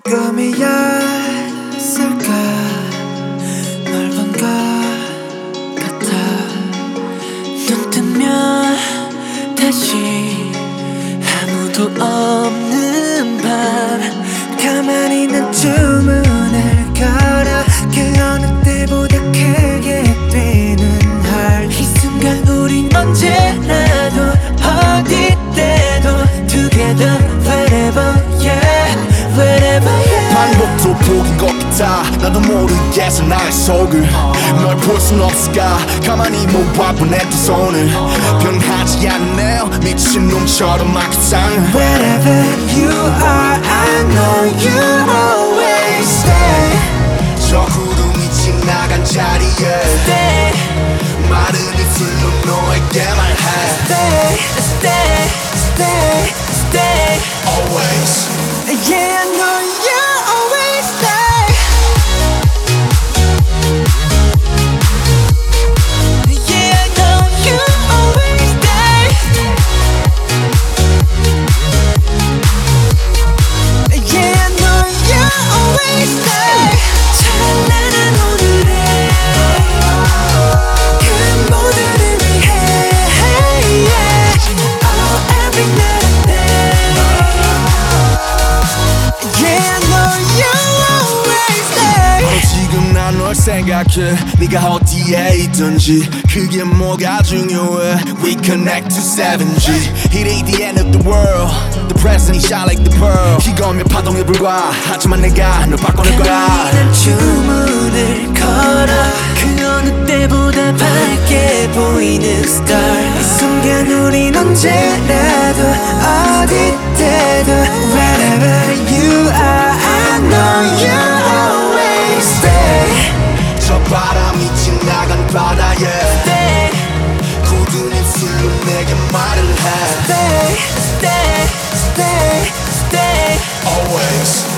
꿈이었을까 널 본 것 같아. 눈 뜨면 다시 아무도 없는 밤 가만히 난 주문을 걸어 그 어느 때보다 크게 뛰는 heart. 이 순간 우린 언제라도 어디 때도 together wherever yeah wherever yeah. 반복도 복인 것 같아. 나도 모르겠어 나의 속을. 널 볼 순 없을까 가만히 모아본 내 두 손을. 변하지 않는 내 미친 놈처럼 막 이상해. Wherever you are I know you'll always stay. 저 구름이 지나간 자리에 Stay 마른 입술로 너에게 말해. stay stay stay stay Always. Yeah I know you'll always stay. Yeah I know you'll always stay. Yeah I know you'll always stay. 찬란한 오늘에 그 모두를 위해 Oh every night and day. Yeah I know you'll always stay. 바로 지금 난 널 생각해. 네가 어디에 있든지 그게 뭐가 중요해. We connect to 7G. It ain't the end of the world. The present is shine like the pearl. 이거면 파동에 불과 하지만 내가 널 바꿔낼 거야. 난 주문을 걸어 그 어느 때보다 밝게 보이는 star. 이 순간 우린 언제라도 어디 때도 wherever you are I know you'll always stay. 저 바람이 지나간 바다에 Stay 굳은 입술로 내게 말을 해. stay stay stay stay Always.